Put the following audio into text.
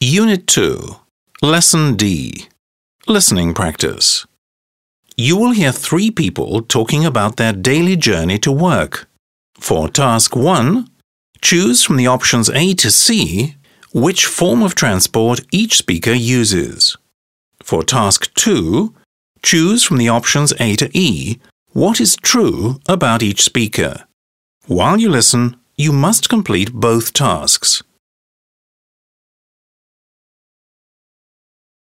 Unit 2, Lesson D, Listening Practice. You will hear 3 people talking about their daily journey to work. For Task 1, choose from the options A to C which form of transport each speaker uses. For Task 2, choose from the options A to E what is true about each speaker. While you listen, you must complete both tasks.